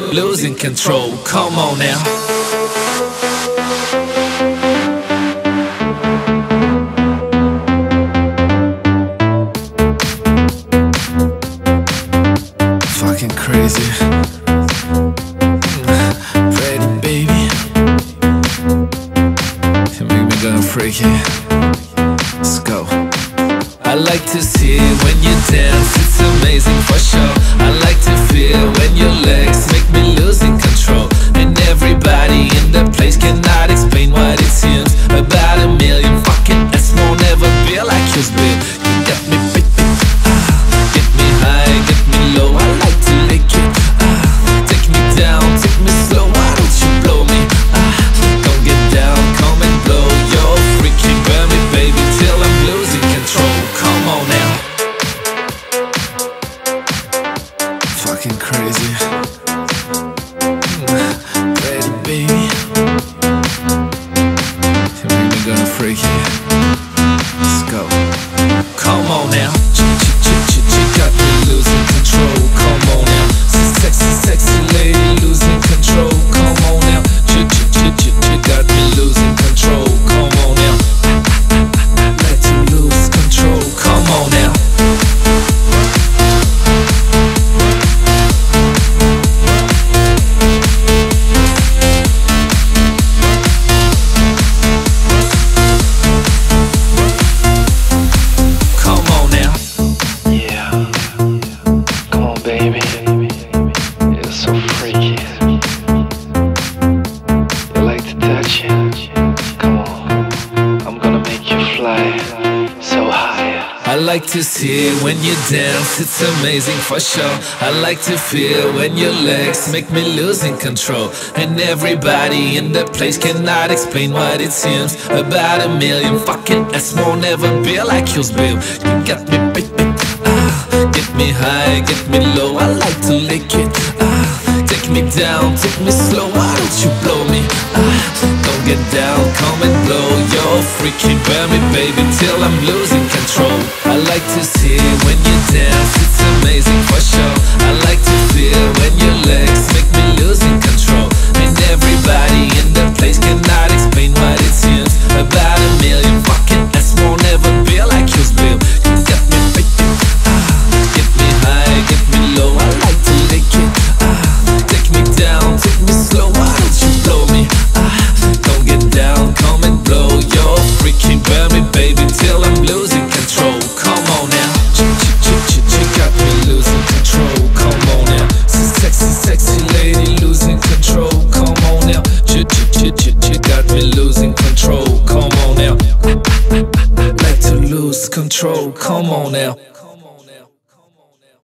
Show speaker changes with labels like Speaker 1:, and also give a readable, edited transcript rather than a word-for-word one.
Speaker 1: losing control. Come on now.
Speaker 2: Fucking crazy. Pretty baby, you make me go freaky. Let's go.
Speaker 1: I like to see it when you dance, it's amazing for sure. I like to feel when your legs make me losing control. And everybody in the place cannot explain what it seems. About a million fucking S won't ever be like yours, babe. You got me, baby. Get me high, get me low. I like to lick it. Take me down, take me slow. Why don't you blow me? Don't get down, come and blow. You're freaky, burn me, baby, till I'm losing control. Come on now.
Speaker 2: Fucking crazy. Pretty baby, you make me go freaky. Let's go.
Speaker 1: Come on now. Got me losing control. Come on now. Sexy, sexy lady losing control. Come on now. Got me losing control. Come on now. Let you lose control. Come on now. Come on now.
Speaker 3: Yeah, come on, baby. You're so freaky. You like to touch it? Come on, I'm gonna make you fly so high.
Speaker 1: I like to see it when you dance, it's amazing for sure. I like to feel when your legs make me losing control. And everybody in the place cannot explain what it seems. About a million fucking S won't ever be like yours, babe. You got me, baby. Get me high, get me low. I like to lick it. Take me down, take me slow. Why don't you blow me? Don't get down, come and blow. You're freaky, burn me, baby, till I'm losing control. I like to see it when you dance, it's amazing for sure. I like to feel when your legs make me losing control. And everybody in the place cannot explain what it seems. About a million fucking S won't ever be like yours, babe. You got me, baby. Get me high, get me low. I like to lick it. Take me down, take me slow. Why don't you blow me? Don't get down, come and blow. You're freaky, burn me, baby, till I'm losing control. Come on now. Got me losing control. Come on now. Sexy, sexy lady losing control. Come on now. Got me losing control. Come on now. Like to lose control. Come on now.